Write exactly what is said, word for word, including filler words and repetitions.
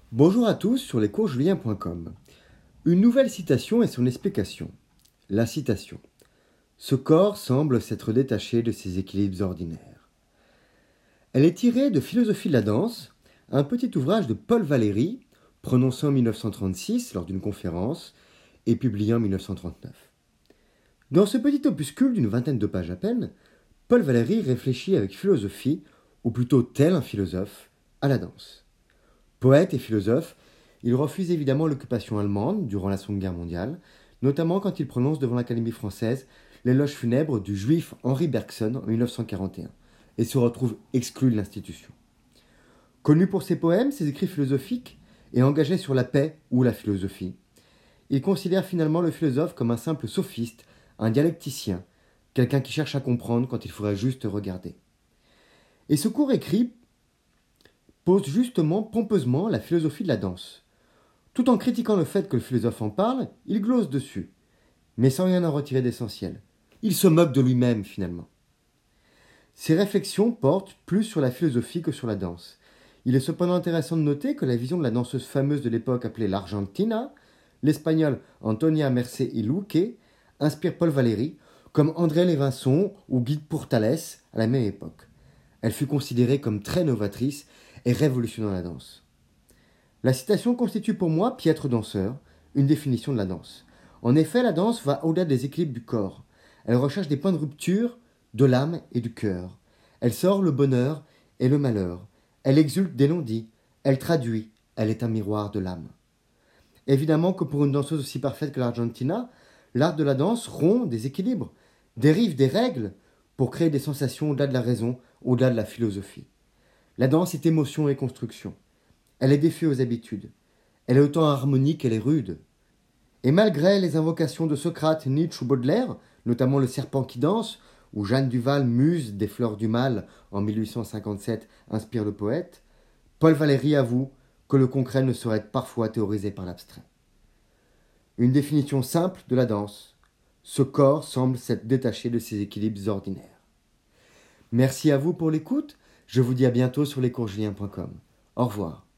Bonjour à tous sur lescoursjulien point com. Une nouvelle citation et son explication. La citation. Ce corps semble s'être détaché de ses équilibres ordinaires. Elle est tirée de Philosophie de la danse, un petit ouvrage de Paul Valéry, prononcé en mille neuf cent trente-six lors d'une conférence et publié en mille neuf cent trente-neuf. Dans ce petit opuscule d'une vingtaine de pages à peine, Paul Valéry réfléchit avec philosophie, ou plutôt tel un philosophe, à la danse. Poète et philosophe, il refuse évidemment l'occupation allemande durant la Seconde Guerre mondiale, notamment quand il prononce devant l'Académie française l'éloge funèbre du juif Henri Bergson en mille neuf cent quarante et un, et se retrouve exclu de l'institution. Connu pour ses poèmes, ses écrits philosophiques, et engagé sur la paix ou la philosophie, il considère finalement le philosophe comme un simple sophiste, un dialecticien, quelqu'un qui cherche à comprendre quand il faudrait juste regarder. Et ce court écrit pose justement pompeusement la philosophie de la danse. Tout en critiquant le fait que le philosophe en parle, il glose dessus, mais sans rien en retirer d'essentiel. Il se moque de lui-même finalement. Ses réflexions portent plus sur la philosophie que sur la danse. Il est cependant intéressant de noter que la vision de la danseuse fameuse de l'époque appelée l'Argentina, l'espagnole Antonia Mercé y Luque, inspire Paul Valéry, comme André Lévinson ou Guy Pourtalès à la même époque. Elle fut considérée comme très novatrice et révolutionnant la danse. La citation constitue pour moi, piètre danseur, une définition de la danse. En effet, la danse va au-delà des équilibres du corps. Elle recherche des points de rupture de l'âme et du cœur. Elle sort le bonheur et le malheur. Elle exulte des non-dits. Elle traduit. Elle est un miroir de l'âme. Évidemment que pour une danseuse aussi parfaite que l'Argentina, l'art de la danse rompt des équilibres, dérive des règles pour créer des sensations au-delà de la raison, au-delà de la philosophie. La danse est émotion et construction. Elle est défiée aux habitudes. Elle est autant harmonique qu'elle est rude. Et malgré les invocations de Socrate, Nietzsche ou Baudelaire, notamment Le serpent qui danse, où Jeanne Duval, muse des fleurs du mal en mille huit cent cinquante-sept, inspire le poète, Paul Valéry avoue que le concret ne saurait être parfois théorisé par l'abstrait. Une définition simple de la danse. Ce corps semble s'être détaché de ses équilibres ordinaires. Merci à vous pour l'écoute. Je vous dis à bientôt sur lescoursjulien point com. Au revoir.